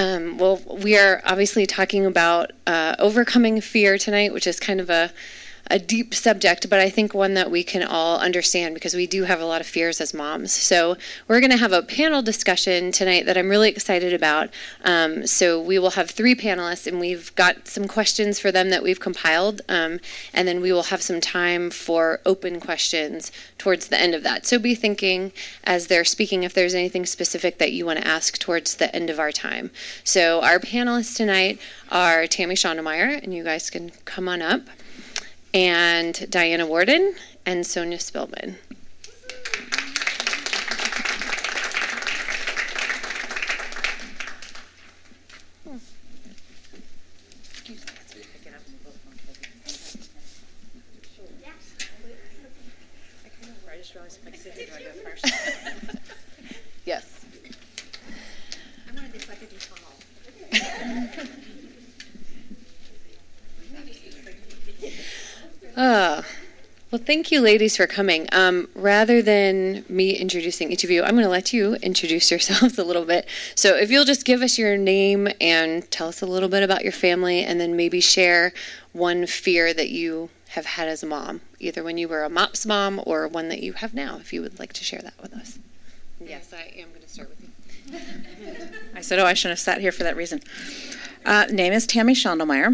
Well, we are obviously talking about overcoming fear tonight, which is kind of a deep subject, but I think one that we can all understand because we do have a lot of fears as moms. So we're going to have a panel discussion tonight that I'm really excited about. So we will have 3 panelists, and we've got some questions for them that we've compiled, and then we will have some time for open questions towards the end of that. So be thinking as they're speaking if there's anything specific that you want to ask towards the end of our time. So our panelists tonight are Tammy Schondelmeyer, and you guys can come on up, and Diana Warden, and Sonia Spillman. Yes. I wanted this so I could be tall. Well, thank you, ladies, for coming. Rather than me introducing each of you, I'm going to let you introduce yourselves a little bit. So if you'll just give us your name and tell us a little bit about your family, and then maybe share one fear that you have had as a mom, either when you were a MOPS mom or one that you have now, if you would like to share that with us. Yes, I am going to start with you. I said, I shouldn't have sat here for that reason. Name is Tammy Schondelmeyer.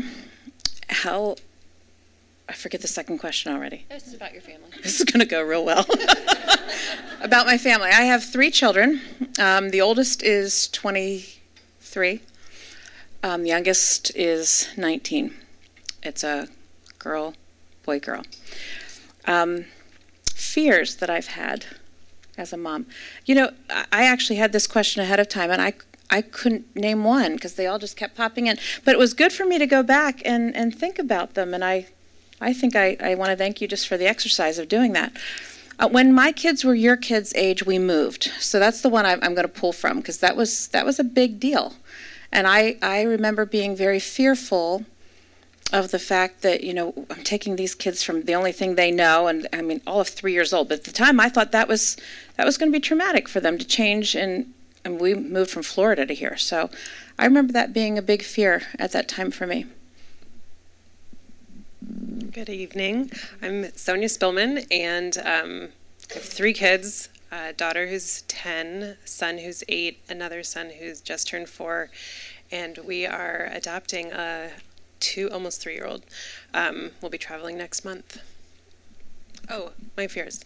I forget the second question already. This is about your family. This is going to go real well. About my family. I have 3 children. The oldest is 23. The youngest is 19. It's a girl, boy, girl. Fears that I've had as a mom. You know, I actually had this question ahead of time, and I couldn't name one because they all just kept popping in. But it was good for me to go back and think about them, and I think I want to thank you just for the exercise of doing that. When my kids were your kids' age, we moved. So that's the one I'm going to pull from because that was a big deal. And I remember being very fearful of the fact that, you know, I'm taking these kids from the only thing they know, and I mean, all of 3 years old. But at the time, I thought that was going to be traumatic for them to change, and we moved from Florida to here. So I remember that being a big fear at that time for me. Good evening. I'm Sonia Spillman, and I have 3 kids, a daughter who's 10, a son who's 8, another son who's just turned 4, and we are adopting a almost 3-year-old. We'll be traveling next month. Oh, my fears.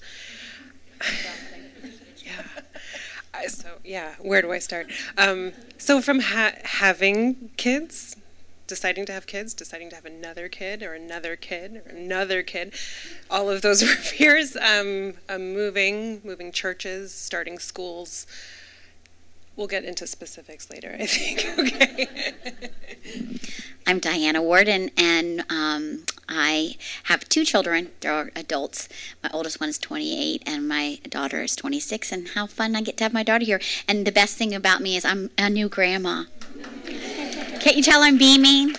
Where do I start? So from having kids, deciding to have kids, deciding to have another kid or another kid or another kid, all of those were fears. Moving churches, starting schools. We'll get into specifics later, I think. Okay. I'm Diana Warden, and I have 2 children. They're adults. My oldest one is 28, and my daughter is 26, and how fun I get to have my daughter here. And the best thing about me is I'm a new grandma. Can't you tell I'm beaming?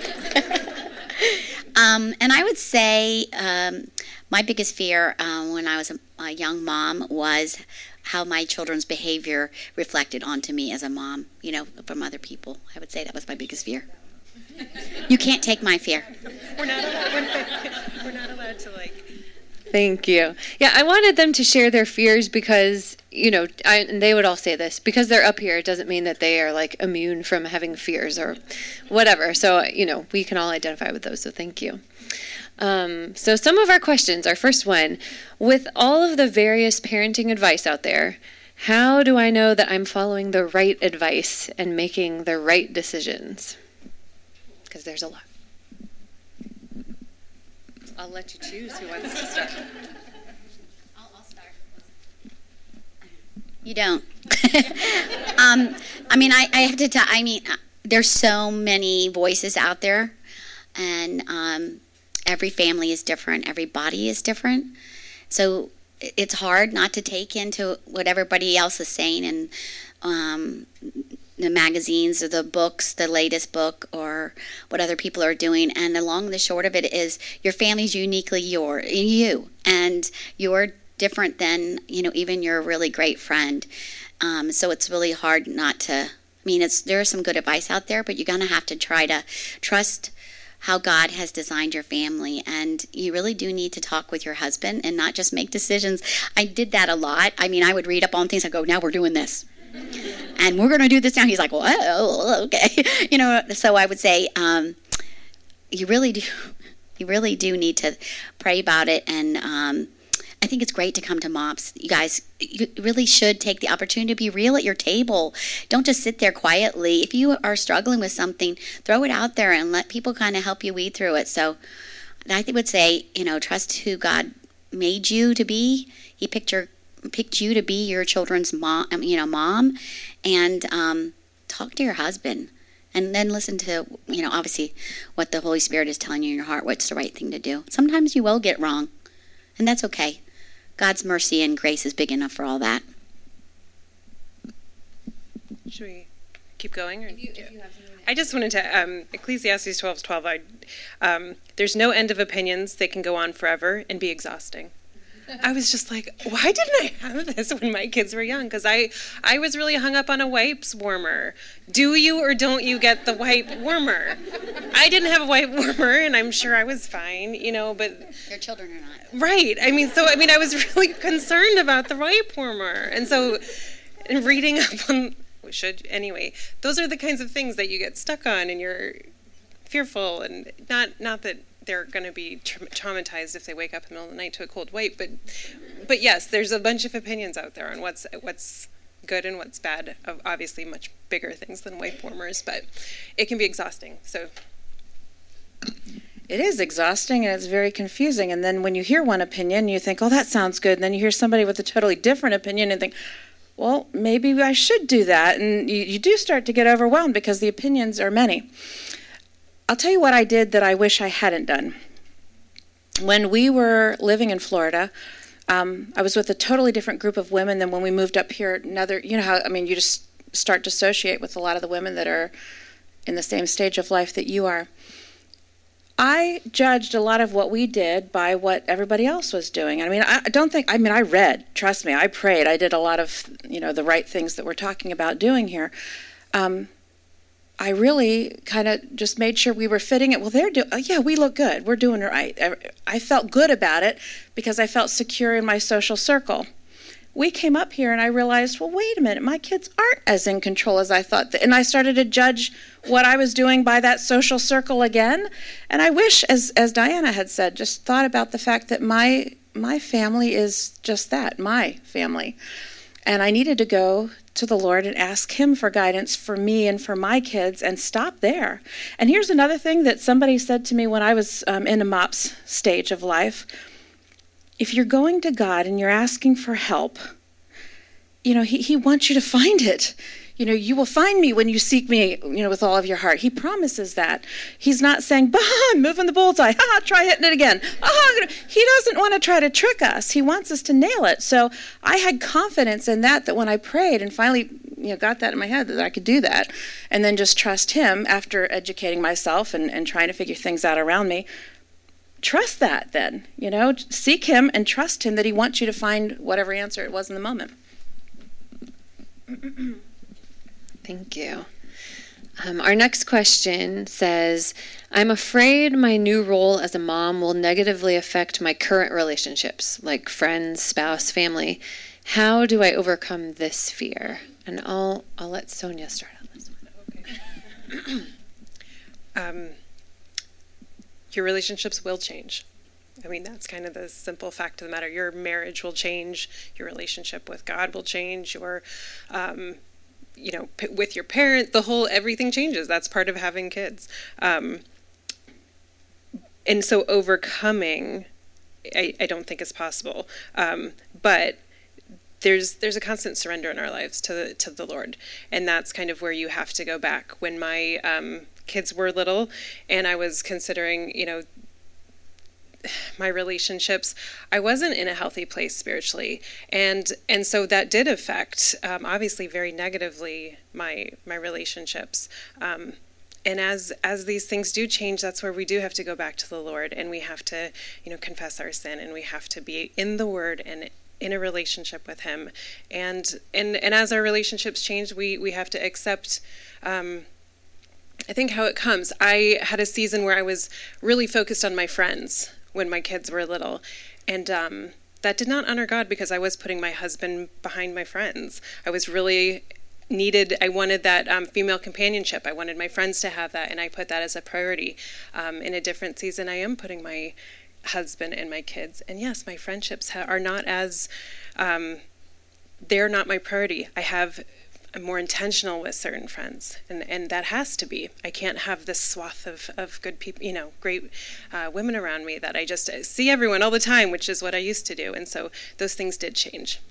And I would say my biggest fear when I was a young mom was how my children's behavior reflected onto me as a mom, you know, from other people. I would say that was my biggest fear. You can't take my fear. We're not allowed to, like... Thank you. Yeah, I wanted them to share their fears because, you know, and they would all say this, because they're up here, it doesn't mean that they are, like, immune from having fears or whatever. So, you know, we can all identify with those, so thank you. So some of our questions, our first one, with all of the various parenting advice out there, how do I know that I'm following the right advice and making the right decisions? Because there's a lot. I'll let you choose who wants to start. I'll start. You don't. I mean, I have to tell, I mean, there's so many voices out there, and every family is different. Every body is different. So it's hard not to take into what everybody else is saying and the magazines or the books, the latest book, or what other people are doing. And the long and the short of it is your family's uniquely you, and you're different than, you know, even your really great friend. So it's really hard not to, I mean, there is some good advice out there, but you're going to have to try to trust how God has designed your family. And you really do need to talk with your husband and not just make decisions. I did that a lot. I mean, I would read up on things and go, now we're doing this. And we're going to do this now. He's like, well, okay. So I would say you really do need to pray about it. And I think it's great to come to MOPS. You guys, you really should take the opportunity to be real at your table. Don't just sit there quietly. If you are struggling with something, throw it out there and let people kind of help you weed through it. So I would say, trust who God made you to be. He picked you to be your children's mom, and talk to your husband. And then listen to, obviously what the Holy Spirit is telling you in your heart, what's the right thing to do. Sometimes you will get wrong, and that's okay. God's mercy and grace is big enough for all that. Should we keep going? Or, if you have something. I just wanted to, Ecclesiastes 12:12, there's no end of opinions. They can go on forever and be exhausting. I was just like, why didn't I have this when my kids were young? Because I was really hung up on a wipes warmer. Do you or don't you get the wipe warmer? I didn't have a wipe warmer, and I'm sure I was fine, but... Your children are not. Right. I was really concerned about the wipe warmer. And so, in reading up on... those are the kinds of things that you get stuck on, and you're fearful, and not that they're going to be traumatized if they wake up in the middle of the night to a cold wipe, but yes, there's a bunch of opinions out there on what's good and what's bad, of obviously much bigger things than wipe warmers, but it can be exhausting. So it is exhausting, and it's very confusing. And then when you hear one opinion, you think, oh, that sounds good, and then you hear somebody with a totally different opinion and think, well, maybe I should do that. And you do start to get overwhelmed because the opinions are many. I'll tell you what I did that I wish I hadn't done. When we were living in Florida, I was with a totally different group of women than when we moved up here. You just start to associate with a lot of the women that are in the same stage of life that you are. I judged a lot of what we did by what everybody else was doing. I read, trust me, I prayed. I did a lot of, the right things that we're talking about doing here. I really kind of just made sure we were fitting it. Well, we look good. We're doing it right. I felt good about it because I felt secure in my social circle. We came up here and I realized, well, wait a minute, my kids aren't as in control as I thought. And I started to judge what I was doing by that social circle again. And I wish, as Diana had said, just thought about the fact that my family is just that, my family. And I needed to go to the Lord and ask him for guidance for me and for my kids and stop there. And here's another thing that somebody said to me when I was in a MOPS stage of life. If you're going to God and you're asking for help, he wants you to find it. You will find me when you seek me, with all of your heart. He promises that. He's not saying, bah, I'm moving the bullseye. Try hitting it again. He doesn't want to try to trick us. He wants us to nail it. So I had confidence in that when I prayed and finally, got that in my head that I could do that, and then just trust him after educating myself and trying to figure things out around me. Trust that then, seek him and trust him that he wants you to find whatever answer it was in the moment. Thank you. Our next question says, I'm afraid my new role as a mom will negatively affect my current relationships, like friends, spouse, family. How do I overcome this fear? And I'll let Sonia start on this one. Okay. Your relationships will change. That's kind of the simple fact of the matter. Your marriage will change. Your relationship with God will change. Your with your parent, everything changes. That's part of having kids. And so overcoming, I don't think is possible. But there's a constant surrender in our lives to the Lord. And that's kind of where you have to go back. When my kids were little and I was considering, my relationships, I wasn't in a healthy place spiritually, and so that did affect, obviously, very negatively my relationships. And as these things do change, that's where we do have to go back to the Lord, and we have to, confess our sin, and we have to be in the Word and in a relationship with him. And as our relationships change, we have to accept, I think, how it comes. I had a season where I was really focused on my friends when my kids were little. And that did not honor God, because I was putting my husband behind my friends. I was really I wanted that female companionship. I wanted my friends to have that, and I put that as a priority. In a different season, I am putting my husband and my kids. And yes, my friendships are not as, they're not my priority. I'm more intentional with certain friends, and that has to be. I can't have this swath of good people, great women around me that I just see everyone all the time, which is what I used to do. And so those things did change.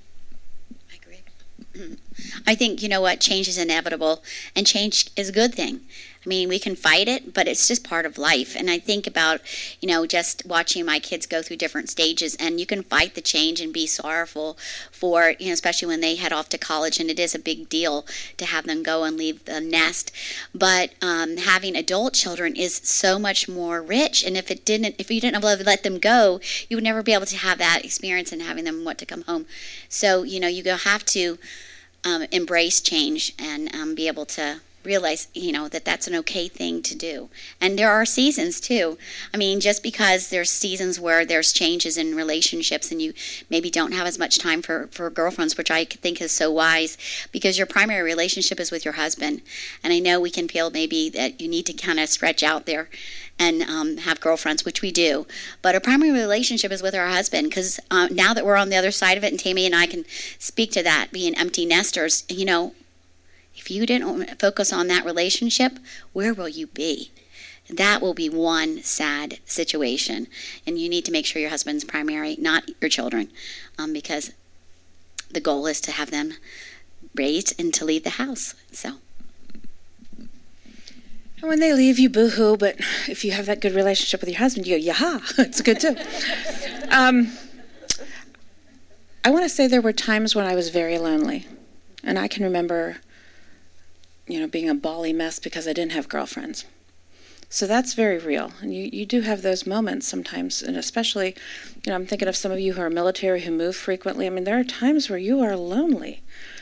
I think, change is inevitable, and change is a good thing. I mean, we can fight it, but it's just part of life. And I think about, just watching my kids go through different stages, and you can fight the change and be sorrowful for, especially when they head off to college, and it is a big deal to have them go and leave the nest. But having adult children is so much more rich, and if you didn't let them go, you would never be able to have that experience and having them want to come home. So, you have to embrace change and be able to realize, that that's an okay thing to do. And there are seasons too. I mean, just because there's seasons where there's changes in relationships and you maybe don't have as much time for girlfriends, which I think is so wise, because your primary relationship is with your husband. And I know we can feel maybe that you need to kind of stretch out there and have girlfriends, which we do. But our primary relationship is with our husband, because now that we're on the other side of it, and Tammy and I can speak to that, being empty nesters, if you didn't focus on that relationship, where will you be? That will be one sad situation. And you need to make sure your husband's primary, not your children, because the goal is to have them raised and to leave the house. So. And when they leave, you boo-hoo, but if you have that good relationship with your husband, you go, yaha, it's good too. I want to say there were times when I was very lonely. And I can remember, being a bally mess because I didn't have girlfriends. So that's very real. And you do have those moments sometimes. And especially, I'm thinking of some of you who are military, who move frequently. I mean, there are times where you are lonely.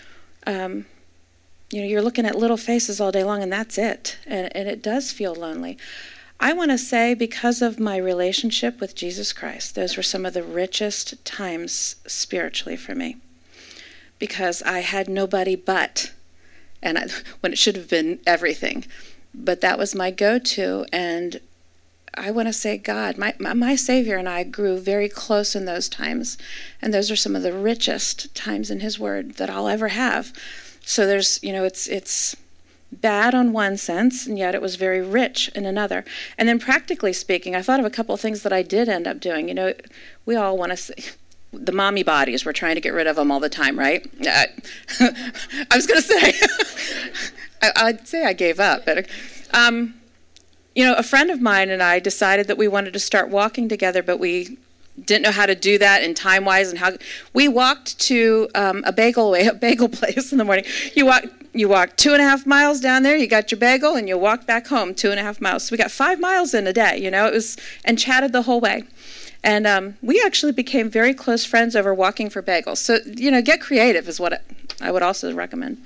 You're looking at little faces all day long, and that's it. And it does feel lonely. I want to say, because of my relationship with Jesus Christ, those were some of the richest times spiritually for me. Because I had nobody but, when it should have been everything. But that was my go-to, and I want to say God, my Savior and I grew very close in those times. And those are some of the richest times in His Word that I'll ever have. So there's, it's bad on one sense, and yet it was very rich in another. And then practically speaking, I thought of a couple of things that I did end up doing. We all want to say, the mommy bodies, we're trying to get rid of them all the time, right? I was going to say, I'd say I gave up. But, a friend of mine and I decided that we wanted to start walking together, but we didn't know how to do that and time-wise, and how we walked to a bagel place in the morning. You walk 2.5 miles down there, you got your bagel, and you walk back home 2.5 miles. So we got 5 miles in a day, it was, and chatted the whole way. And we actually became very close friends over walking for bagels. So, get creative is what I would also recommend.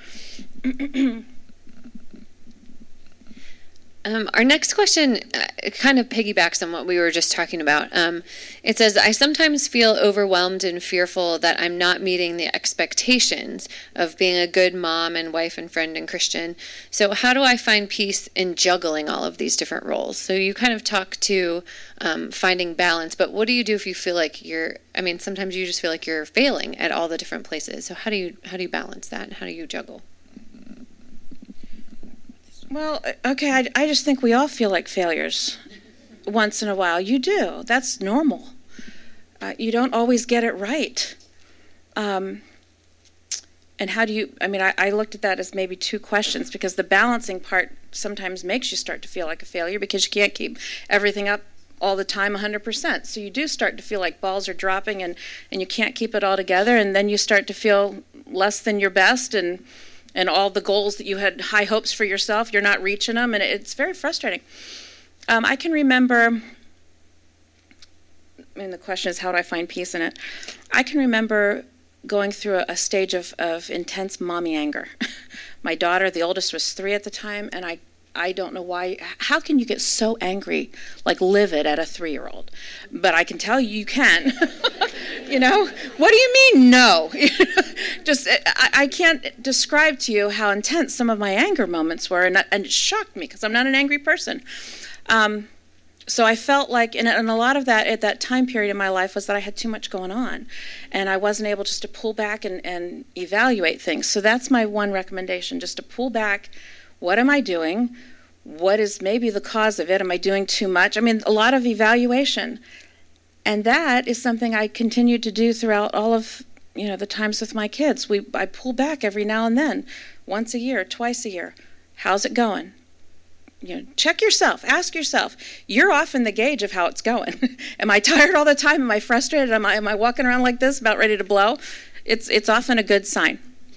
Our next question kind of piggybacks on what we were just talking about. It says, I sometimes feel overwhelmed and fearful that I'm not meeting the expectations of being a good mom and wife and friend and Christian. So how do I find peace in juggling all of these different roles? So you kind of talk to finding balance, but what do you do if you feel like sometimes you just feel like you're failing at all the different places. So how do you balance that, and how do you juggle? Well, okay, I just think we all feel like failures once in a while. You do. That's normal. You don't always get it right. And how do you, I looked at that as maybe two questions, because the balancing part sometimes makes you start to feel like a failure because you can't keep everything up all the time 100%. So you do start to feel like balls are dropping and you can't keep it all together, and then you start to feel less than your best, and all the goals that you had high hopes for yourself, you're not reaching them, and it's very frustrating. I can remember, the question is, how do I find peace in it? I can remember going through a stage of intense mommy anger. My daughter, the oldest, was 3 at the time, and I don't know why. How can you get so angry, like livid, at a 3-year-old? But I can tell you can. What do you mean, no? I can't describe to you how intense some of my anger moments were, and it shocked me because I'm not an angry person. So I felt like, and a lot of that at that time period in my life was that I had too much going on, and I wasn't able just to pull back and evaluate things. So that's my one recommendation, just to pull back. What am I doing? What is maybe the cause of it? Am I doing too much? A lot of evaluation. And that is something I continued to do throughout all of the times with my kids. I pull back every now and then, once a year, twice a year. How's it going? Check yourself. Ask yourself. You're often the gauge of how it's going. Am I tired all the time? Am I frustrated? Am I walking around like this, about ready to blow? It's often a good sign.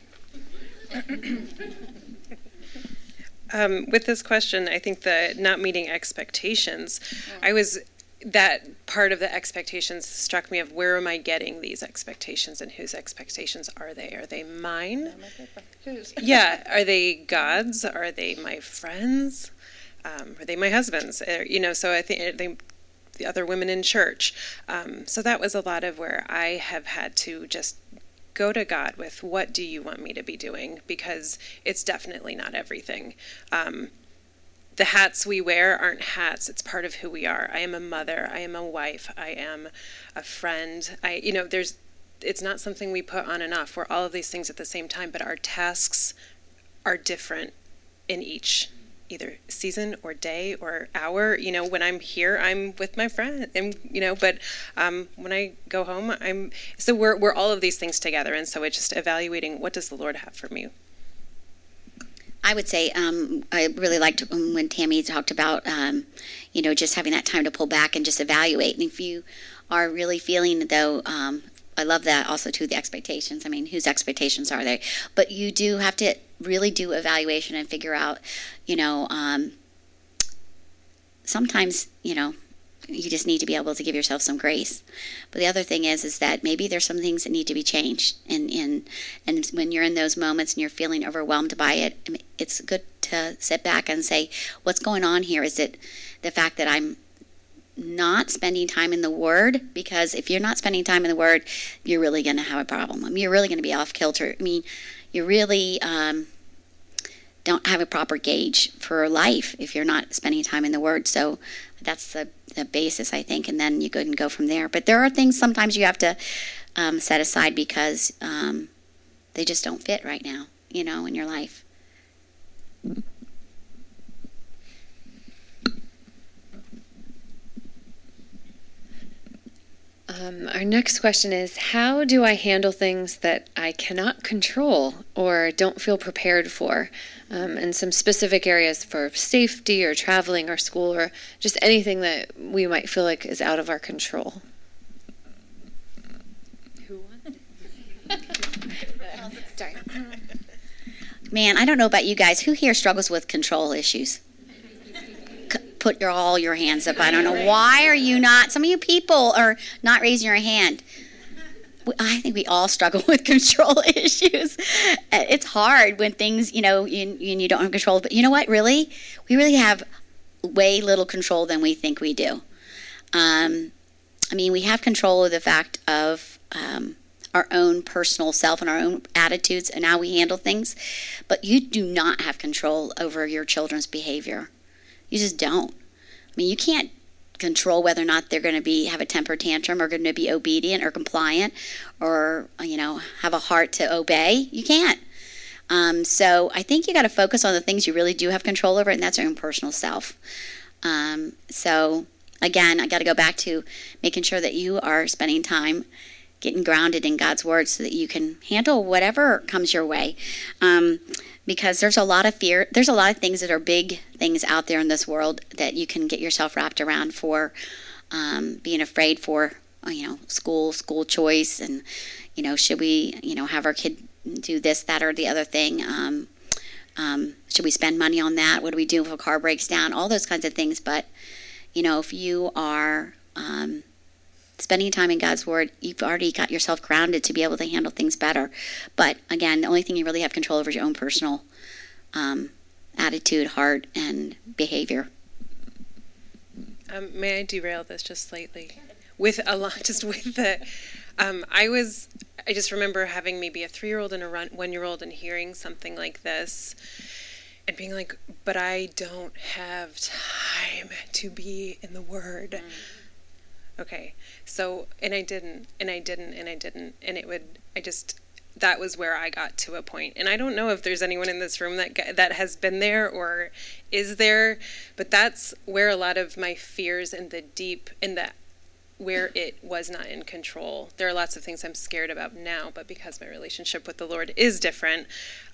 With this question, I think the not meeting expectations, that part of the expectations struck me of where am I getting these expectations and whose expectations are they? Are they mine? Whose? Yeah. Are they God's? Are they my friends? Are they my husband's? So I think the other women in church. So that was a lot of where I have had to just go to God with, what do you want me to be doing? Because it's definitely not everything. The hats we wear aren't hats. It's part of who we are. I am a mother. I am a wife. I am a friend. It's not something we put on and off. We're all of these things at the same time, but our tasks are different in each either season or day or hour. When I'm here, I'm with my friend, and but when I go home, we're all of these things together, and so it's just evaluating, what does the Lord have for me? I would say I really liked when Tammy talked about, just having that time to pull back and just evaluate. And if you are really feeling, though, I love that also, too, the expectations. Whose expectations are they? But you do have to really do evaluation and figure out, sometimes, you just need to be able to give yourself some grace. But the other thing is that maybe there's some things that need to be changed. And when you're in those moments and you're feeling overwhelmed by it, it's good to sit back and say, what's going on here? Is it the fact that I'm not spending time in the Word? Because if you're not spending time in the Word, you're really going to have a problem. You're really going to be off kilter. You really don't have a proper gauge for life if you're not spending time in the Word. So that's the basis, I think, and then you can go from there. But there are things sometimes you have to set aside because they just don't fit right now, in your life. Our next question is, how do I handle things that I cannot control or don't feel prepared for? And some specific areas for safety or traveling or school or just anything that we might feel like is out of our control. Who won? Sorry. Man, I don't know about you guys. Who here struggles with control issues? Put all your hands up. I don't know. Why are you not? Some of you people are not raising your hand. I think we all struggle with control issues. It's hard when things, you don't have control. But you know what, really? We really have way little control than we think we do. We have control of the fact of our own personal self and our own attitudes and how we handle things. But you do not have control over your children's behavior. You just don't. You can't control whether or not they're going to have a temper tantrum or going to be obedient or compliant or, have a heart to obey. You can't. So I think you got to focus on the things you really do have control over, and that's your own personal self. So again, I got to go back to making sure that you are spending time getting grounded in God's Word so that you can handle whatever comes your way. Because there's a lot of fear. There's a lot of things that are big things out there in this world that you can get yourself wrapped around for being afraid for, school choice, and, should we, have our kid do this, that, or the other thing? Should we spend money on that? What do we do if a car breaks down? All those kinds of things. But, if you are spending time in God's Word, you've already got yourself grounded to be able to handle things better. But again, the only thing you really have control over is your own personal attitude, heart, and behavior. May I derail this just slightly? With a lot, just with the, I just remember having maybe a 3-year-old and a 1-year-old and hearing something like this and being like, but I don't have time to be in the Word. Okay, so, and I didn't, and that was where I got to a point. And I don't know if there's anyone in this room that has been there or is there, but that's where a lot of my fears where it was not in control. There are lots of things I'm scared about now, but because my relationship with the Lord is different,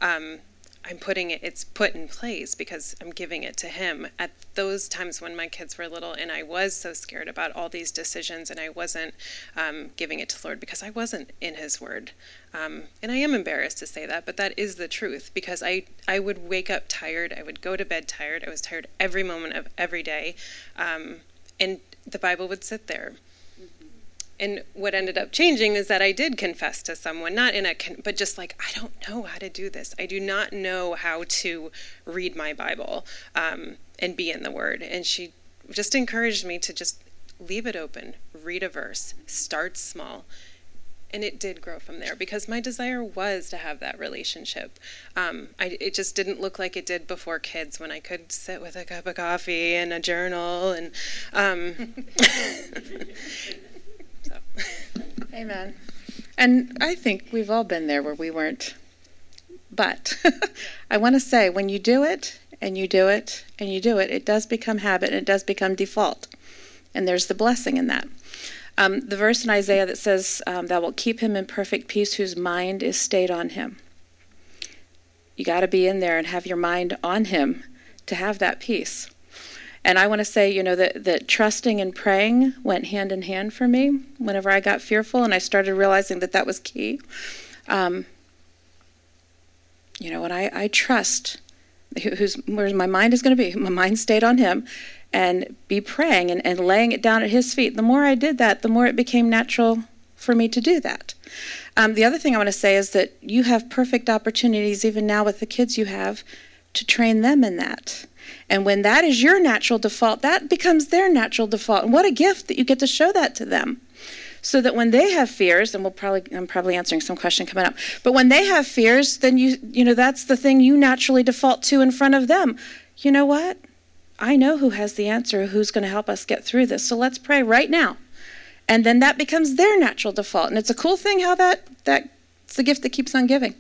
it's put in place because I'm giving it to Him. At those times when my kids were little and I was so scared about all these decisions and I wasn't giving it to the Lord because I wasn't in His Word. And I am embarrassed to say that, but that is the truth, because I would wake up tired, I would go to bed tired, I was tired every moment of every day, and the Bible would sit there. And what ended up changing is that I did confess to someone, but just like, I don't know how to do this. I do not know how to read my Bible and be in the Word. And she just encouraged me to just leave it open, read a verse, start small. And it did grow from there because my desire was to have that relationship. It just didn't look like it did before kids, when I could sit with a cup of coffee and a journal and... Amen. And I think we've all been there where we weren't. But I want to say, when you do it, and you do it, and you do it, it does become habit, and it does become default. And there's the blessing in that. The verse in Isaiah that says, thou wilt keep him in perfect peace whose mind is stayed on him. You got to be in there and have your mind on Him to have that peace. And I want to say, that trusting and praying went hand in hand for me whenever I got fearful, and I started realizing that was key. When I trust where my mind is going to be, my mind stayed on Him, and be praying and laying it down at His feet. The more I did that, the more it became natural for me to do that. The other thing I want to say is that you have perfect opportunities, even now with the kids you have, to train them in that. And when that is your natural default, that becomes their natural default. And what a gift that you get to show that to them. So that when they have fears, and I'm probably answering some question coming up, but when they have fears, then that's the thing you naturally default to in front of them. You know what? I know who has the answer, who's going to help us get through this. So let's pray right now. And then that becomes their natural default. And it's a cool thing how that's the gift that keeps on giving.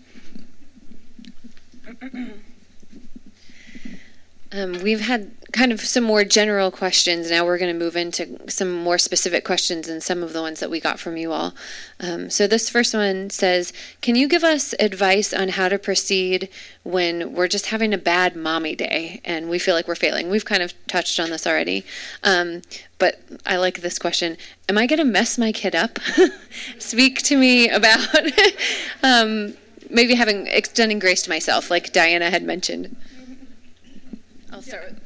We've had kind of some more general questions. Now we're going to move into some more specific questions and some of the ones that we got from you all. So this first one says, can you give us advice on how to proceed when we're just having a bad mommy day and we feel like we're failing? We've kind of touched on this already. But I like this question. Am I going to mess my kid up? Speak to me about maybe extending grace to myself, like Diana had mentioned. I'll start with,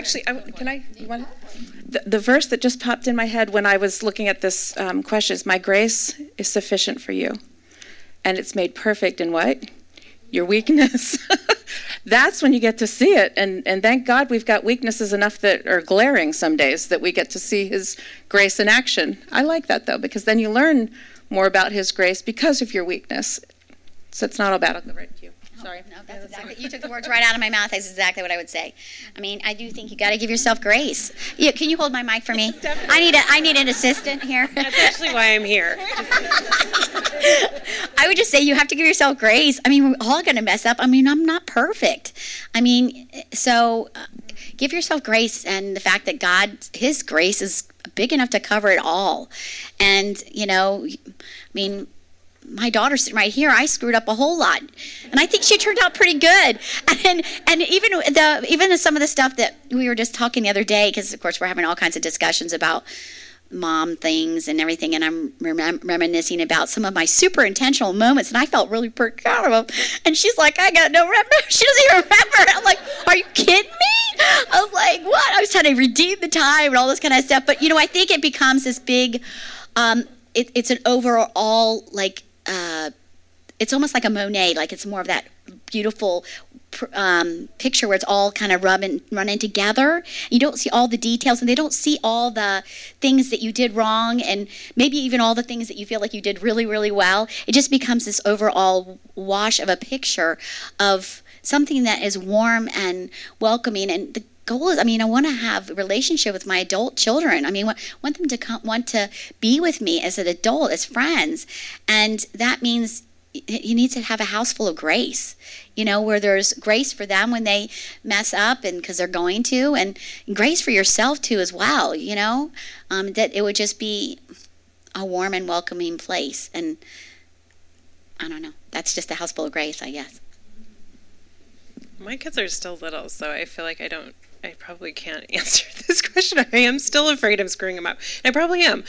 the verse that just popped in my head when I was looking at this question is, my grace is sufficient for you, and it's made perfect in what? Your weakness. That's when you get to see it, and thank God we've got weaknesses enough that are glaring some days that we get to see His grace in action. I like that, though, because then you learn more about His grace because of your weakness. So it's not all bad. I'll go right to you. Sorry. No, that's exactly. You took the words right out of my mouth. That's exactly what I would say. I mean, I do think you got to give yourself grace. Yeah, can you hold my mic for me? I need an assistant here. That's actually why I'm here. I would just say you have to give yourself grace. I mean, we're all going to mess up. I mean, I'm not perfect. I mean, so give yourself grace, and the fact that His grace is big enough to cover it all. And my daughter's sitting right here. I screwed up a whole lot, and I think she turned out pretty good. And even some of the stuff that we were just talking the other day, because of course we're having all kinds of discussions about mom things and everything, and I'm reminiscing about some of my super intentional moments, and I felt really proud of them. And she's like, I got no remember. She doesn't even remember. I'm like, are you kidding me? I was like, what? I was trying to redeem the time and all this kind of stuff. But I think it becomes this big It's an overall, like, it's almost like a Monet, like it's more of that beautiful picture where it's all kind of running together. You don't see all the details, and they don't see all the things that you did wrong, and maybe even all the things that you feel like you did really, really well. It just becomes this overall wash of a picture of something that is warm and welcoming. And the goal is, I mean, I want to have a relationship with my adult children. I mean, want them to want to be with me as an adult, as friends, and that means you need to have a house full of grace, where there's grace for them when they mess up, and because they're going to, and grace for yourself too as well, that it would just be a warm and welcoming place. And I don't know, that's just a house full of grace, I guess. My kids are still little, so I feel like I probably can't answer this question. I am still afraid of screwing them up. I probably am.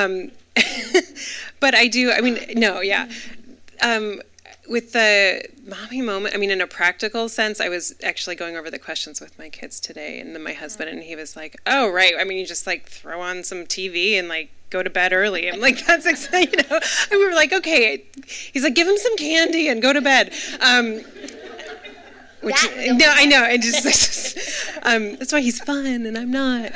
But I do, no, yeah. With the mommy moment, in a practical sense, I was actually going over the questions with my kids today, and then my husband, and he was like, oh, right, you just throw on some TV and go to bed early. I'm like, that's exciting, and we were like, okay. He's like, give him some candy and go to bed. I know, and just that's why he's fun and I'm not.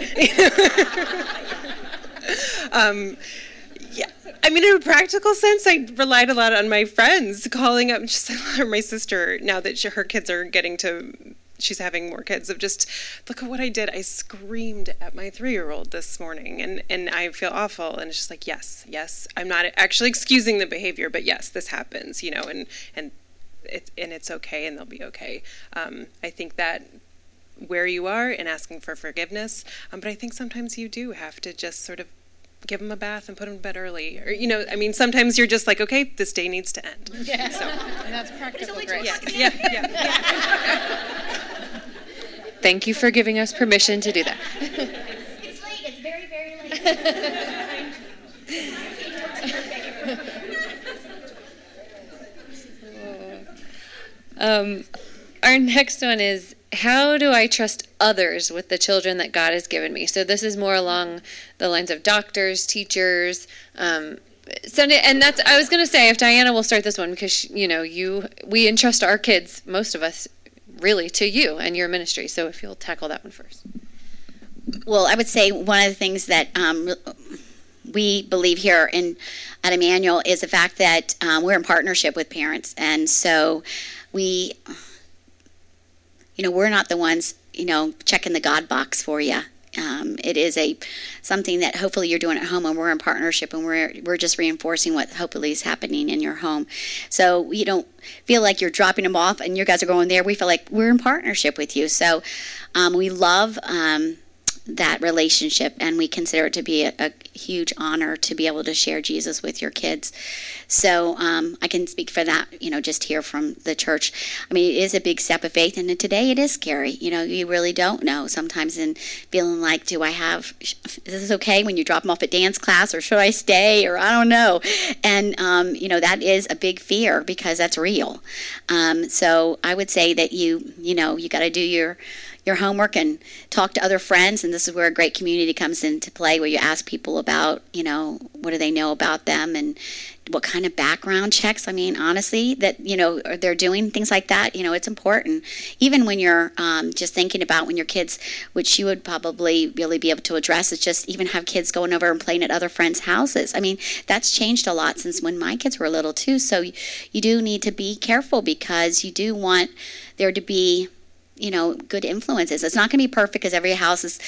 Yeah. In a practical sense, I relied a lot on my friends calling up, or my sister, now that her kids are she's having more kids, of just, look at what I did. I screamed at my 3-year-old this morning, and I feel awful. And it's just like, yes, I'm not actually excusing the behavior, but yes, this happens, and it's okay, and they'll be okay. I think that where you are and asking for forgiveness, but I think sometimes you do have to just sort of give them a bath and put them to bed early. Or, sometimes you're just like, okay, this day needs to end. Yeah. So. And that's practical grace. Yeah. Thank you for giving us permission to do that. It's late. It's very, very late. Our next one is, how do I trust others with the children that God has given me? So this is more along the lines of doctors, teachers. And that's, I was going to say, if Diana will start this one, because, we entrust our kids, most of us, really, to you and your ministry. So if you'll tackle that one first. Well, I would say one of the things that we believe here at Emmanuel is the fact that we're in partnership with parents. And so we're not the ones, checking the God box for you. It is something that hopefully you're doing at home, and we're in partnership, and we're just reinforcing what hopefully is happening in your home. So we don't feel like you're dropping them off and you guys are going there. We feel like we're in partnership with you. So we love that relationship, and we consider it to be a huge honor to be able to share Jesus with your kids. So I can speak for that, just hear from the church. It is a big step of faith, and today it is scary. You really don't know sometimes, and feeling like, is this okay when you drop them off at dance class, or should I stay, or I don't know. And, that is a big fear, because that's real. So I would say that you got to do your homework and talk to other friends, and this is where a great community comes into play, where you ask people about, what do they know about them, and what kind of background checks. Honestly, that, they're doing things like that. It's important. Even when you're just thinking about when your kids, which you would probably really be able to address, is just even have kids going over and playing at other friends' houses. That's changed a lot since when my kids were little too. So you do need to be careful, because you do want there to be good influences. It's not going to be perfect, because every house is,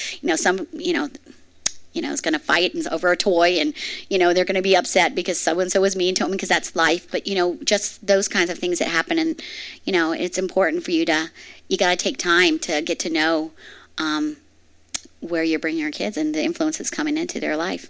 is going to fight over a toy, and, they're going to be upset because so-and-so was mean to them, because that's life. But, just those kinds of things that happen. And, it's important for you got to take time to get to know where you're bringing your kids and the influences coming into their life.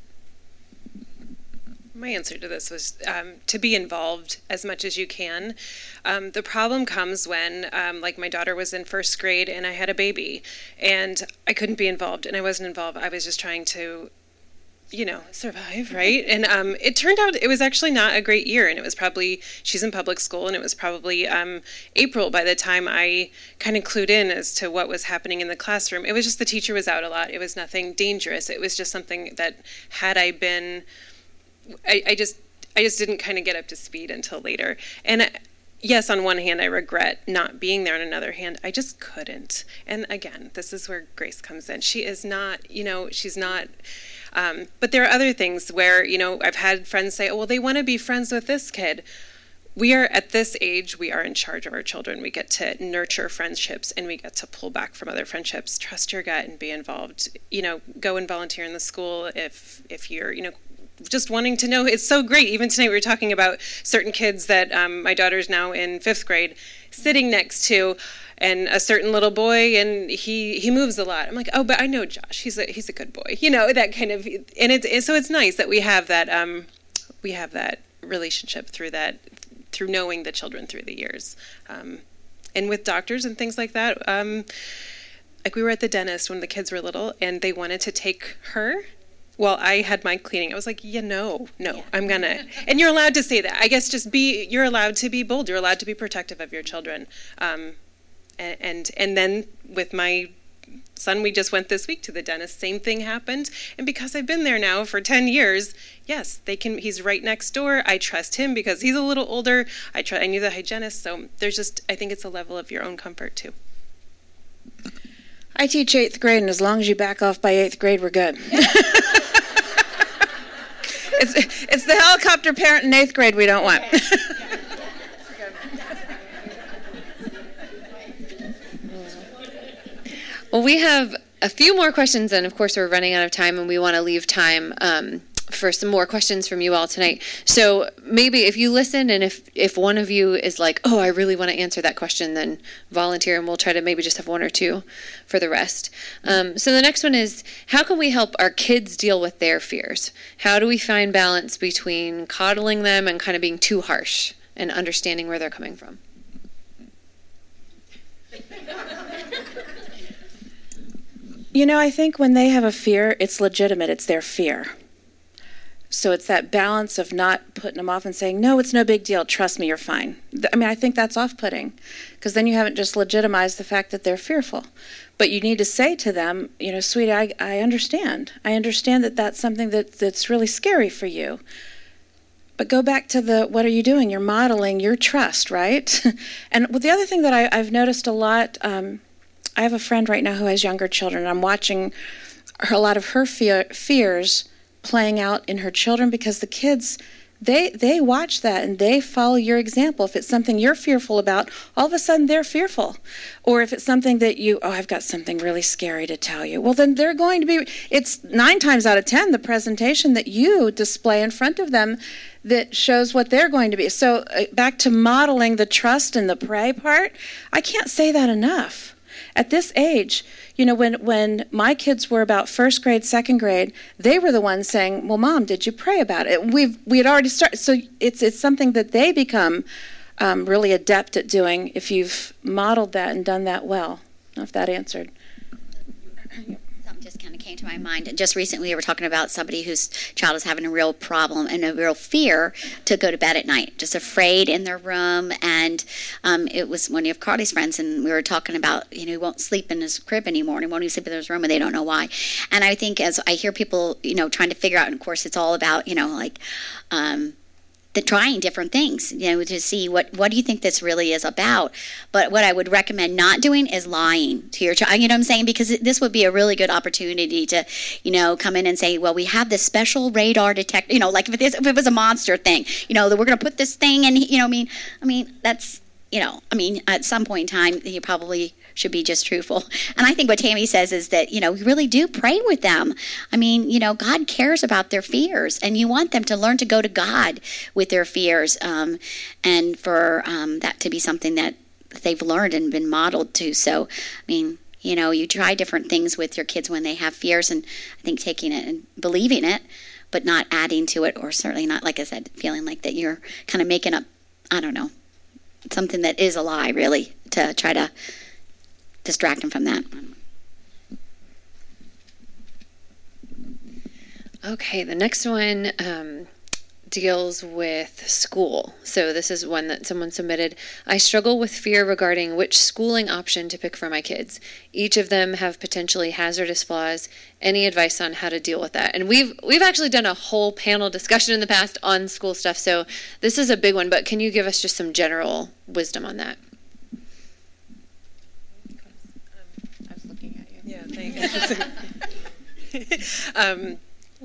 My answer to this was to be involved as much as you can. The problem comes when, my daughter was in first grade and I had a baby, and I couldn't be involved, and I wasn't involved. I was just trying to survive, right? And it turned out it was actually not a great year, and it was probably, she's in public school, and it was probably April by the time I kind of clued in as to what was happening in the classroom. It was just the teacher was out a lot. It was nothing dangerous. It was just something that had I been, I just didn't kind of get up to speed until later. And yes, on one hand, I regret not being there. On another hand, I just couldn't. And again, this is where Grace comes in. She is not, she's not. But there are other things where, I've had friends say, oh, well, they want to be friends with this kid. We are at this age, we are in charge of our children. We get to nurture friendships, and we get to pull back from other friendships. Trust your gut and be involved. Go and volunteer in the school if you're, just wanting to know. It's so great. Even tonight we were talking about certain kids that my daughter's now in 5th grade sitting next to, and a certain little boy, and he moves a lot. I'm like, oh, but I know Josh. He's a good boy. that kind of, and so it's nice that we have that relationship through knowing the children through the years, and with doctors and things like that. Like we were at the dentist when the kids were little, and they wanted to take her. Well, I had my cleaning. I was like, no, I'm gonna. And you're allowed to say that. I guess you're allowed to be bold. You're allowed to be protective of your children. And then with my son, we just went this week to the dentist. Same thing happened. And because I've been there now for 10 years, yes, he's right next door. I trust him because he's a little older. I knew the hygienist. So I think it's a level of your own comfort too. I teach 8th grade, and as long as you back off by 8th grade, we're good. It's the helicopter parent in 8th grade we don't want. Well, we have a few more questions, and of course we're running out of time, and we want to leave time for some more questions from you all tonight. So maybe if you listen, and if one of you is like, oh, I really want to answer that question, then volunteer, and we'll try to maybe just have one or two for the rest. So the next one is, how can we help our kids deal with their fears? How do we find balance between coddling them and kind of being too harsh and understanding where they're coming from? I think when they have a fear, it's legitimate. It's their fear. So it's that balance of not putting them off and saying, no, it's no big deal. Trust me, you're fine. I think that's off-putting, because then you haven't just legitimized the fact that they're fearful. But you need to say to them, sweetie, I understand. I understand that that's something that's really scary for you. But go back to what are you doing? You're modeling your trust, right? And the other thing that I've noticed a lot, I have a friend right now who has younger children, and I'm watching a lot of her fears playing out in her children, because the kids, they watch that and they follow your example. If it's something you're fearful about, all of a sudden they're fearful. Or if it's something that I've got something really scary to tell you, well, then they're going to be, it's 9 times out of 10 the presentation that you display in front of them that shows what they're going to be. So back to modeling the trust and the pray part, I can't say that enough. At this age, when my kids were about 1st grade, 2nd grade, they were the ones saying, well, Mom, did you pray about it? We had already started. So it's something that they become really adept at doing if you've modeled that and done that well. I don't know if that answered. Something just kind of came to my mind. Just recently we were talking about somebody whose child is having a real problem and a real fear to go to bed at night, just afraid in their room. And it was one of Carly's friends, and we were talking about, he won't sleep in his crib anymore, and he won't even sleep in his room, and they don't know why. And I think as I hear people, trying to figure out, and of course it's all about, the trying different things, to see what do you think this really is about. But what I would recommend not doing is lying to your child, you know what I'm saying? Because this would be a really good opportunity to, come in and say, well, we have this special radar detector, like if it was a monster thing, that we're going to put this thing in, I mean, that's, at some point in time, you probably should be just truthful. And I think what Tammy says is that, we really do pray with them. God cares about their fears, and you want them to learn to go to God with their fears, and for that to be something that they've learned and been modeled to. So, you try different things with your kids when they have fears, and I think taking it and believing it, but not adding to it, or certainly not, like I said, feeling like that you're kind of making up, I don't know, something that is a lie, really, to try to distract them from that. Okay, the next one deals with school. So this is one that someone submitted. I struggle with fear regarding which schooling option to pick for my kids. Each of them have potentially hazardous flaws. Any advice on how to deal with that? And we've actually done a whole panel discussion in the past on school stuff, so this is a big one, but can you give us just some general wisdom on that? I was looking at you. Yeah, thanks.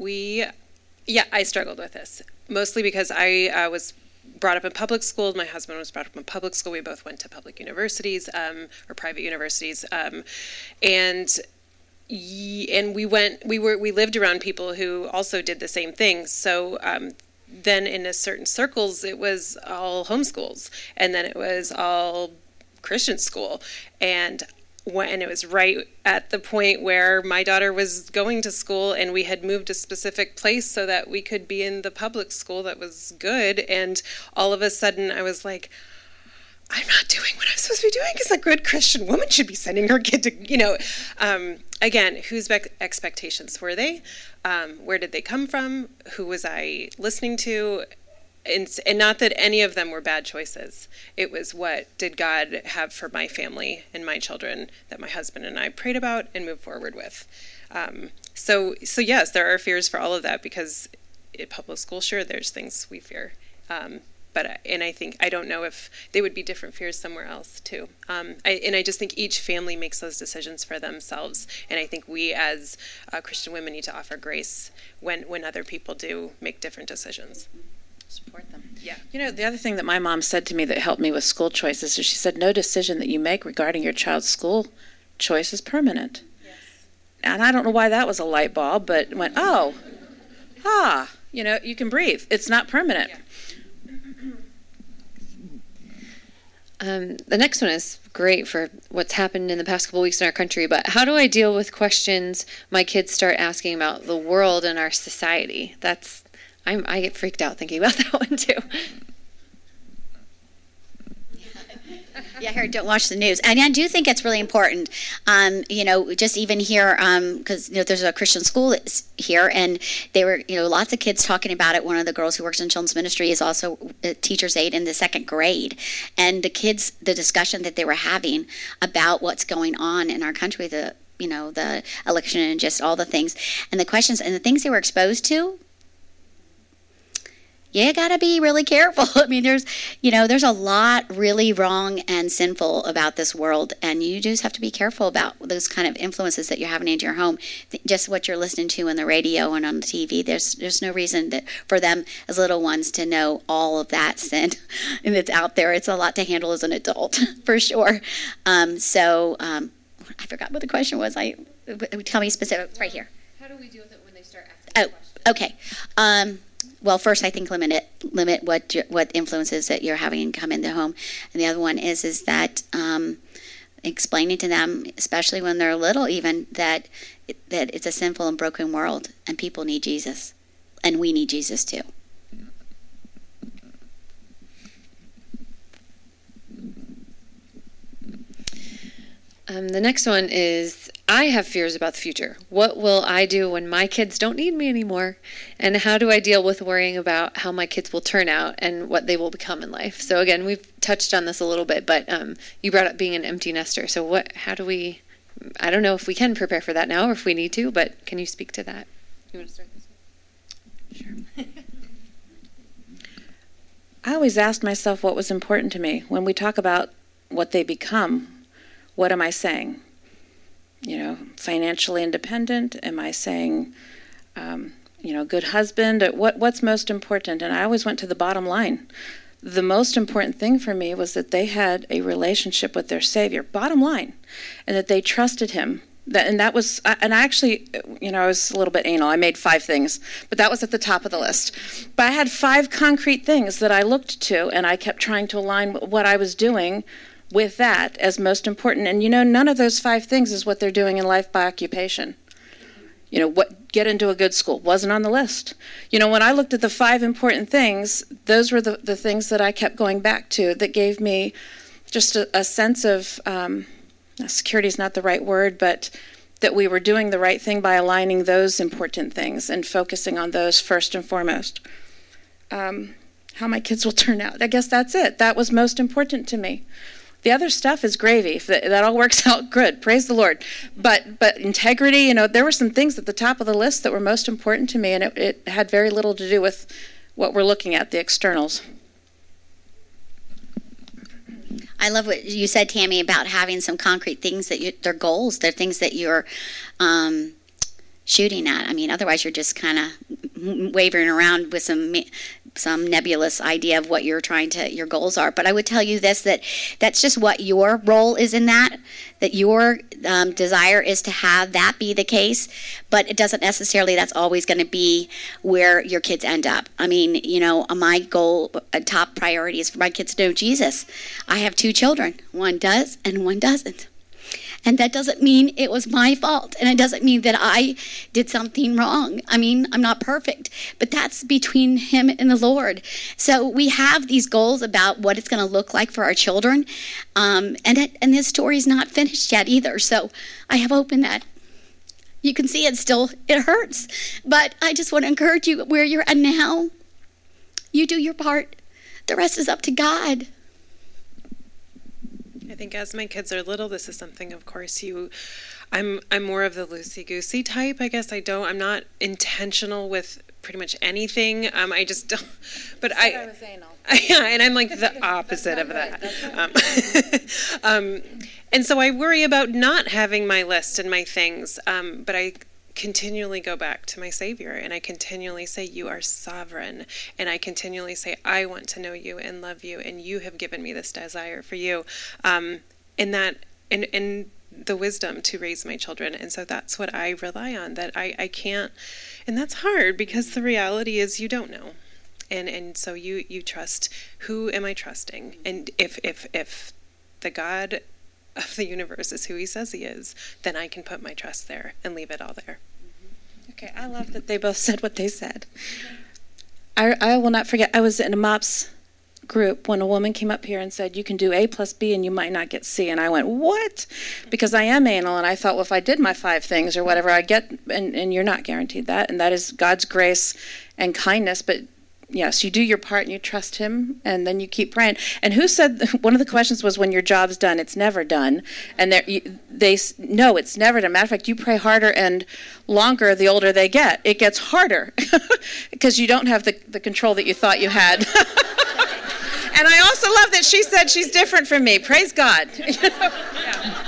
I struggled with this, mostly because I was brought up in public school. My husband was brought up in public school. We both went to public universities or private universities, and we lived around people who also did the same thing. So then in a certain circles, it was all homeschools, and then it was all Christian school, and it was right at the point where my daughter was going to school, and we had moved a specific place so that we could be in the public school that was good. And all of a sudden I was like, I'm not doing what I'm supposed to be doing, because a good Christian woman should be sending her kid to, again, whose expectations were they? Where did they come from? Who was I listening to? And not that any of them were bad choices. It was, what did God have for my family and my children that my husband and I prayed about and moved forward with. So yes, there are fears for all of that, because in public school, sure, there's things we fear. But I don't know if they would be different fears somewhere else too. I just think each family makes those decisions for themselves. And I think we as Christian women need to offer grace when other people do make different decisions. Support them. Yeah. The other thing that my mom said to me that helped me with school choices is she said, no decision that you make regarding your child's school choice is permanent. Yes. And I don't know why that was a light bulb, but it went, you can breathe. It's not permanent. Yeah. The next one is great for what's happened in the past couple weeks in our country, but how do I deal with questions my kids start asking about the world and our society? I get freaked out thinking about that one too. Yeah, I heard don't watch the news. And I do think it's really important, just even here, because there's a Christian school that's here, and they were, lots of kids talking about it. One of the girls who works in children's ministry is also a teacher's aide in the 2nd grade. And the discussion that they were having about what's going on in our country, the election and just all the things, and the questions and the things they were exposed to, you got to be really careful. I mean, there's a lot really wrong and sinful about this world, and you just have to be careful about those kind of influences that you're having into your home. Just what you're listening to on the radio and on the TV, there's no reason for them as little ones to know all of that sin and it's out there. It's a lot to handle as an adult, for sure. I forgot what the question was. Tell me specific, right here. How do we deal with it when they start asking questions? Okay. Well, first, I think limit what influences that you're having come in the home, and the other one is that explaining to them, especially when they're little, even that it's a sinful and broken world, and people need Jesus, and we need Jesus too. The next one is, I have fears about the future. What will I do when my kids don't need me anymore? And how do I deal with worrying about how my kids will turn out and what they will become in life? So again, we've touched on this a little bit, but you brought up being an empty nester. So I don't know if we can prepare for that now or if we need to, but can you speak to that? You want to start this one? Sure. I always asked myself what was important to me. When we talk about what they become, what am I saying? Financially independent? Am I saying, good husband? What's most important? And I always went to the bottom line. The most important thing for me was that they had a relationship with their Savior, bottom line, and that they trusted Him. I was a little bit anal. I made 5 things, but that was at the top of the list. But I had 5 concrete things that I looked to, and I kept trying to align what I was doing with that as most important. And none of those 5 things is what they're doing in life by occupation. Get into a good school wasn't on the list. When I looked at the 5 important things, those were the things that I kept going back to that gave me just a sense of, security is not the right word, but that we were doing the right thing by aligning those important things and focusing on those first and foremost. How my kids will turn out, I guess that's it. That was most important to me. The other stuff is gravy. If that all works out, good. Praise the Lord. But integrity, there were some things at the top of the list that were most important to me, and it had very little to do with what we're looking at, the externals. I love what you said, Tammy, about having some concrete things that they're goals. They're things that you're shooting at. I mean, otherwise you're just kind of wavering around with some nebulous idea of what your goals are. But I would tell you this, that's just what your role is in that your desire is to have that be the case, but it doesn't necessarily, that's always going to be where your kids end up. I mean, my goal, a top priority is for my kids to know Jesus. I have 2 children. One does and one doesn't. And that doesn't mean it was my fault. And it doesn't mean that I did something wrong. I mean, I'm not perfect. But that's between him and the Lord. So we have these goals about what it's going to look like for our children. And this story's not finished yet either. So I have hope in that. You can see it hurts. But I just want to encourage you where you're at now. You do your part. The rest is up to God. I think as my kids are little, this is something, of course, I'm more of the loosey-goosey type, I guess. I'm not intentional with pretty much anything. I just don't, but I was anal. Yeah, and I'm like the opposite of that. And so I worry about not having my list and my things, but I continually go back to my Savior, and I continually say, you are sovereign, and I continually say, I want to know you and love you, and you have given me this desire for you, and the wisdom to raise my children. And so that's what I rely on, that I can't, and that's hard because the reality is you don't know, and so you trust. Who am I trusting? And if the God of the universe is who he says he is, then I can put my trust there and leave it all there. Okay, I love that they both said what they said. I will not forget, I was in a MOPS group when a woman came up here and said, you can do A plus B and you might not get C. And I went, what? Because I am anal, and I thought, well, if I did my 5 things or whatever, I get, and you're not guaranteed that. And that is God's grace and kindness, but yes, you do your part and you trust him, and then you keep praying. And who said, one of the questions was, when your job's done, it's never done. And no, it's never done. Matter of fact, you pray harder and longer the older they get. It gets harder because you don't have the control that you thought you had. And I also love that she said she's different from me. Praise God. Yeah.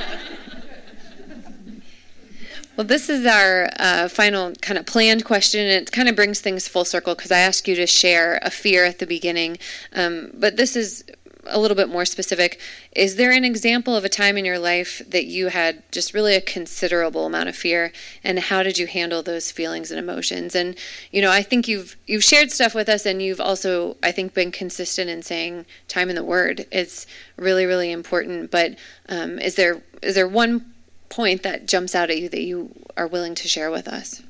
Well, this is our final kind of planned question, and it kind of brings things full circle because I asked you to share a fear at the beginning, but this is a little bit more specific. Is there an example of a time in your life that you had just really a considerable amount of fear, and how did you handle those feelings and emotions? And, I think you've shared stuff with us, and you've also, I think, been consistent in saying time in the Word is really, really important, but is there one point that jumps out at you that you are willing to share with us?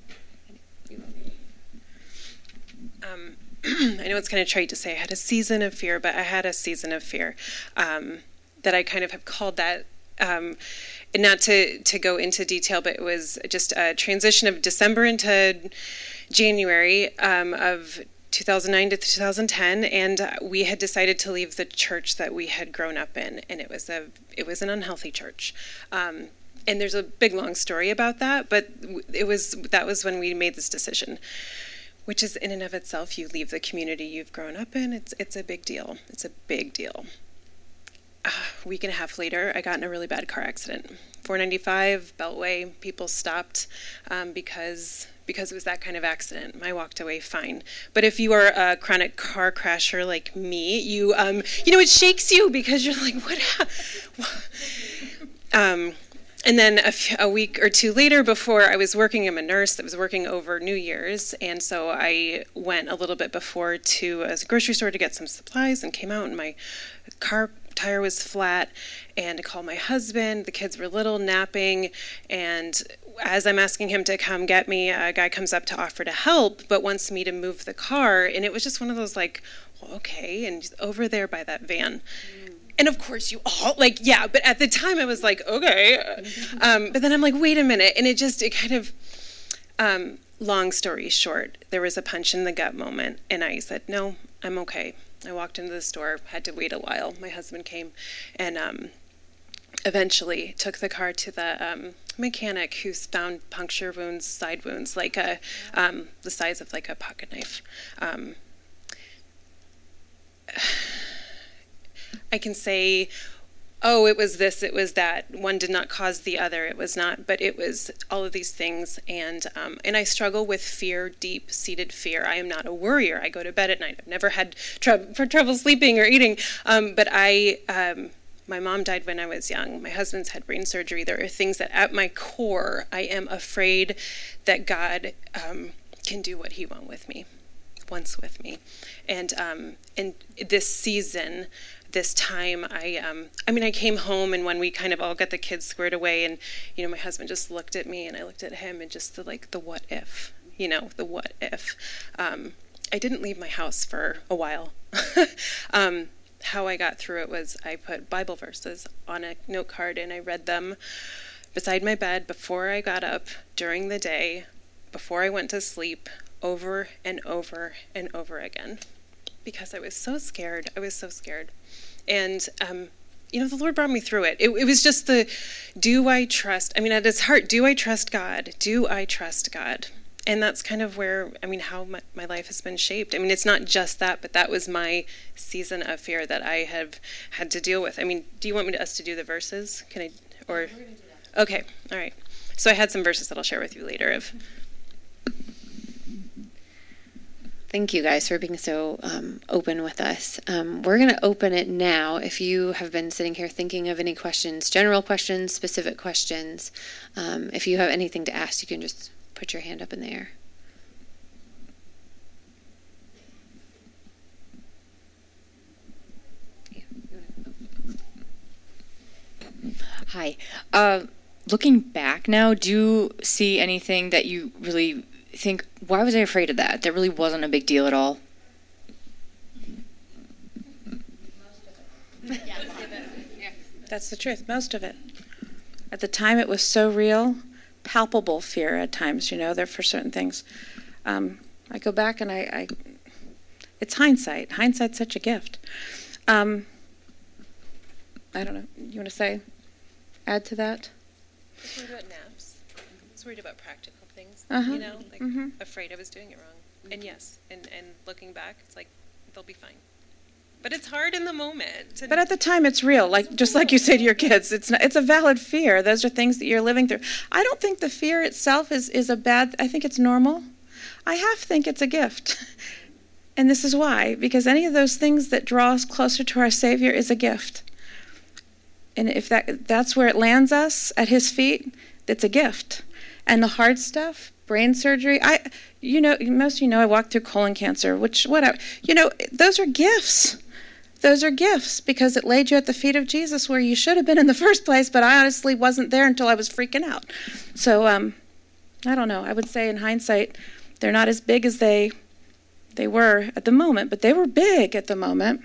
I know it's kind of trite to say I had a season of fear, but I had a season of fear that I kind of have called that, not to go into detail, but it was just a transition of December into January of 2009 to 2010, and we had decided to leave the church that we had grown up in, and it was an unhealthy church. And there's a big long story about that, but that was when we made this decision, which is in and of itself, you leave the community you've grown up in. It's a big deal. It's a big deal. A week and a half later, I got in a really bad car accident. 495 Beltway. People stopped because it was that kind of accident. I walked away fine. But if you are a chronic car crasher like me, it shakes you because you're like, what? And then a week or two later, before I was working, I'm a nurse that was working over New Year's, and so I went a little bit before to a grocery store to get some supplies and came out, and my car tire was flat, and I called my husband. The kids were little, napping, and as I'm asking him to come get me, a guy comes up to offer to help, but wants me to move the car, and it was just one of those like, well, okay, and he's over there by that van. And of course you all, like, yeah, but at the time I was like, okay. But then I'm like, wait a minute. And it kind of, long story short, there was a punch in the gut moment. And I said, no, I'm okay. I walked into the store, had to wait a while. My husband came and eventually took the car to the mechanic who's found puncture wounds, side wounds, like the size of like a pocket knife. I can say, oh, it was this, it was that. One did not cause the other. It was not, but it was all of these things. And I struggle with fear, deep-seated fear. I am not a worrier. I go to bed at night. I've never had trouble sleeping or eating. But my mom died when I was young. My husband's had brain surgery. There are things that at my core, I am afraid that God can do what he wants with me. And this season, this time, I came home, and when we kind of all got the kids squared away, and, my husband just looked at me, and I looked at him, and just the what if, the what if. I didn't leave my house for a while. How I got through it was I put Bible verses on a note card, and I read them beside my bed before I got up, during the day, before I went to sleep, over and over and over again, because I was so scared. And, the Lord brought me through it. It was just do I trust, at its heart, do I trust God? Do I trust God? And that's kind of where, how my life has been shaped. It's not just that, but that was my season of fear that I have had to deal with. Do you want us to do the verses? Can I, or? We're going to do that. Okay, all right. So I had some verses that I'll share with you later. Thank you guys for being so open with us. We're going to open it now. If you have been sitting here thinking of any questions, general questions, specific questions, if you have anything to ask, you can just put your hand up in the air. Hi. Looking back now, do you see anything that you really think, why was I afraid of that? That really wasn't a big deal at all? That's the truth, most of it. At the time, it was so real, palpable fear at times, there for certain things. I go back and I it's hindsight. Hindsight's such a gift. I don't know. You want to add to that? I was worried about naps. I was worried about practical things, afraid I was doing it wrong. And yes, and looking back, it's like, they'll be fine. But it's hard in the moment. But at the time, it's real. Just like you say to your kids, it's a valid fear. Those are things that you're living through. I don't think the fear itself is a bad. I think it's normal. I half think it's a gift, and this is why. Because any of those things that draw us closer to our Savior is a gift. And if that's where it lands us at His feet, it's a gift. And the hard stuff, brain surgery. Most of you know I walked through colon cancer, whatever. Those are gifts. Those are gifts because it laid you at the feet of Jesus where you should have been in the first place, but I honestly wasn't there until I was freaking out. So, I don't know. I would say in hindsight, they're not as big as they were at the moment, but they were big at the moment.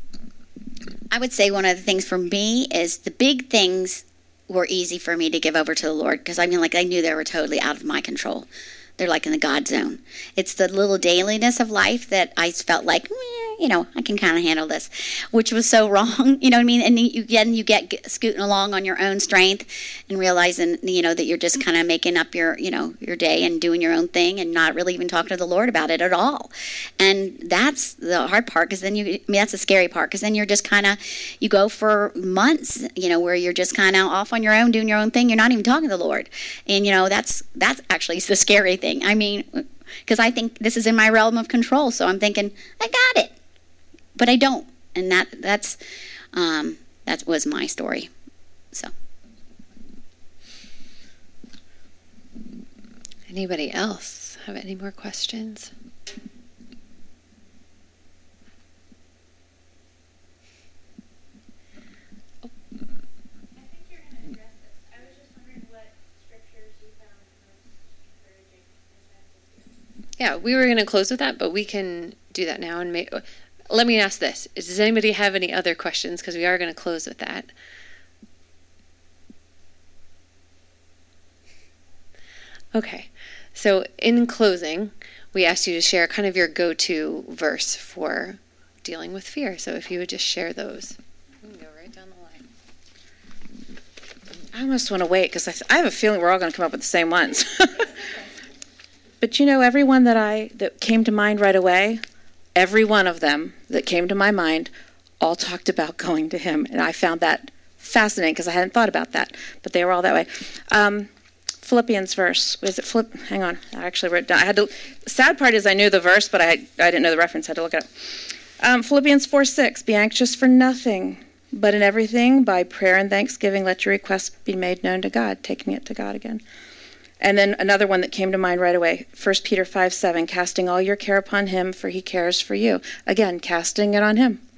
I would say one of the things for me is the big things were easy for me to give over to the Lord because I knew they were totally out of my control. They're like in the God zone. It's the little dailiness of life that I felt like, I can kind of handle this, which was so wrong, you know what I mean? And you get scooting along on your own strength and realizing, that you're just kind of making up your day and doing your own thing and not really even talking to the Lord about it at all. And that's the hard part because then that's the scary part because then you're just kind of, you go for months, where you're just kind of off on your own, doing your own thing. You're not even talking to the Lord. And, that's actually the scary thing. Because I think this is in my realm of control. So I'm thinking, I got it. But I don't, and that was my story. So, anybody else have any more questions? I think you're going to address this. I was just wondering what scriptures you found most encouraging. Yeah, we were going to close with that, but we can do that now and let me ask this. Does anybody have any other questions? Because we are going to close with that. Okay. So in closing, we asked you to share kind of your go-to verse for dealing with fear. So if you would just share those. We can go right down the line. I almost want to wait because I have a feeling we're all going to come up with the same ones. But you know, everyone that came to mind right away, every one of them that came to my mind all talked about going to him. And I found that fascinating because I hadn't thought about that. But they were all that way. Philippians verse. Is it Hang on. I actually wrote it down. The sad part is I knew the verse, but I didn't know the reference. I had to look it up. Philippians 4:6. Be anxious for nothing, but in everything, by prayer and thanksgiving, let your requests be made known to God, taking it to God again. And then another one that came to mind right away, 1 Peter 5:7, casting all your care upon him, for he cares for you. Again, casting it on him.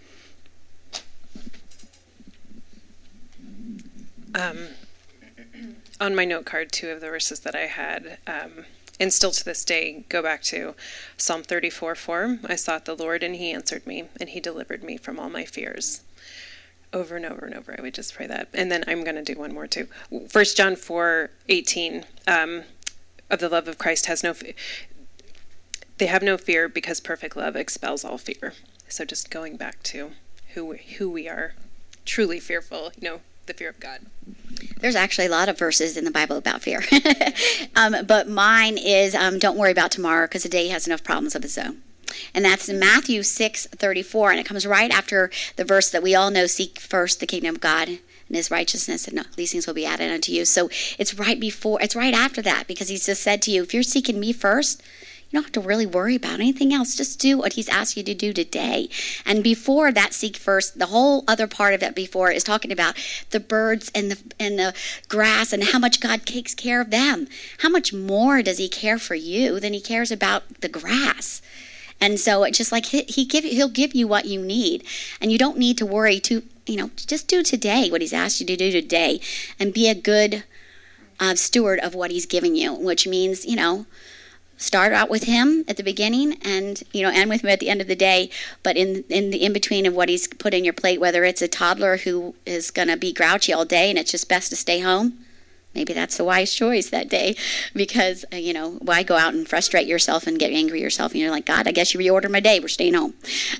On my note card, two of the verses that I had, and still to this day, go back to Psalm 34:4. I sought the Lord, and he answered me, and he delivered me from all my fears. Over and over and over, I would just pray that. And then I'm going to do one more too. 1 John 4:18, of the love of Christ has no fear. They have no fear because perfect love expels all fear. So just going back to who we are, truly fearful, the fear of God. There's actually a lot of verses in the Bible about fear. But mine is don't worry about tomorrow because the day has enough problems of its own. And that's in Matthew 6:34, and it comes right after the verse that we all know, seek first the kingdom of God and his righteousness, and these things will be added unto you. So it's right after that, because he's just said to you, if you're seeking me first, you don't have to really worry about anything else. Just do what he's asked you to do today. And before that, seek first, the whole other part of it before is talking about the birds and the grass and how much God takes care of them. How much more does he care for you than he cares about the grass? And so it's just like he'll give you what you need. And you don't need to worry just do today what he's asked you to do today and be a good steward of what he's giving you, which means, start out with him at the beginning and, end with him at the end of the day. But in the in-between of what he's put in your plate, whether it's a toddler who is going to be grouchy all day and it's just best to stay home, maybe that's the wise choice that day, because, why go out and frustrate yourself and get angry yourself? And you're like, God, I guess you reordered my day. We're staying home.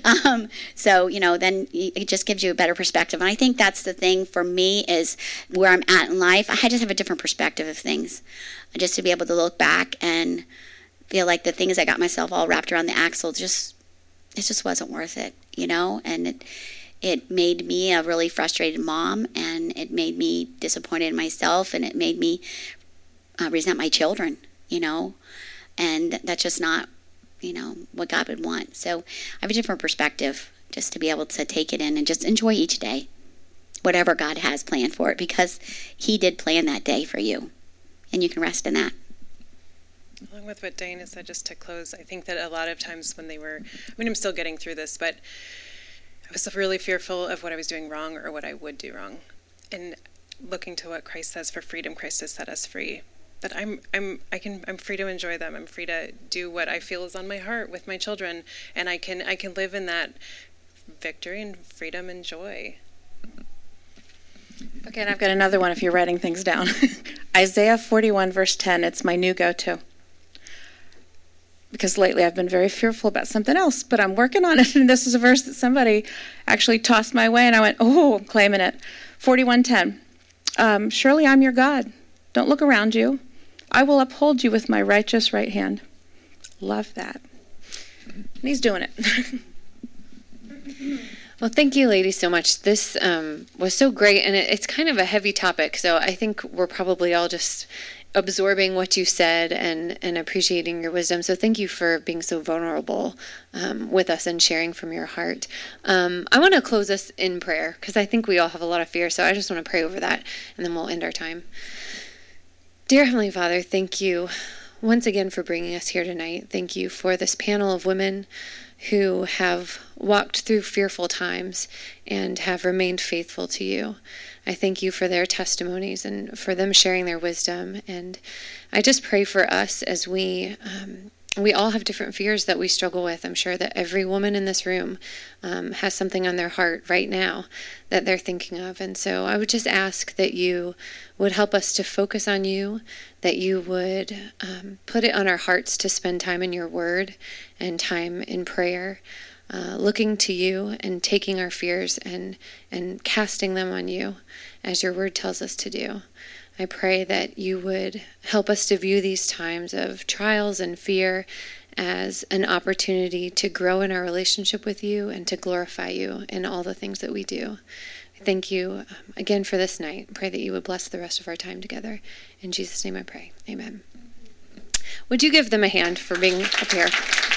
So, then it just gives you a better perspective. And I think that's the thing for me is where I'm at in life. I just have a different perspective of things. Just to be able to look back and feel like the things I got myself all wrapped around the axle, it just wasn't worth it, and it made me a really frustrated mom, and it made me disappointed in myself, and it made me resent my children, and that's just not, what God would want. So I have a different perspective just to be able to take it in and just enjoy each day, whatever God has planned for it, because he did plan that day for you, and you can rest in that. Along with what Diana said, just to close, I think that a lot of times when I'm still getting through this, but I was really fearful of what I was doing wrong or what I would do wrong. And looking to what Christ says for freedom, Christ has set us free. But I'm free to enjoy them. I'm free to do what I feel is on my heart with my children, and I can live in that victory and freedom and joy. Okay, and I've got another one if you're writing things down. Isaiah 41 verse 10, it's my new go-to. Because lately I've been very fearful about something else, but I'm working on it. And this is a verse that somebody actually tossed my way, and I went, I'm claiming it. 41:10. Surely I'm your God. Don't look around you. I will uphold you with my righteous right hand. Love that. And he's doing it. Well, thank you, ladies, so much. This was so great, and it's kind of a heavy topic, so I think we're probably all just absorbing what you said and appreciating your wisdom. So thank you for being so vulnerable with us and sharing from your heart. I want to close us in prayer because I think we all have a lot of fear, so I just want to pray over that, and then we'll end our time. Dear Heavenly Father, thank you once again for bringing us here tonight. Thank you for this panel of women who have walked through fearful times and have remained faithful to you. I thank you for their testimonies and for them sharing their wisdom. And I just pray for us as we we all have different fears that we struggle with. I'm sure that every woman in this room has something on their heart right now that they're thinking of. And so I would just ask that you would help us to focus on you, that you would put it on our hearts to spend time in your word and time in prayer, looking to you and taking our fears and casting them on you as your word tells us to do. I pray that you would help us to view these times of trials and fear as an opportunity to grow in our relationship with you and to glorify you in all the things that we do. Thank you again for this night. I pray that you would bless the rest of our time together. In Jesus' name I pray. Amen. Would you give them a hand for being up here?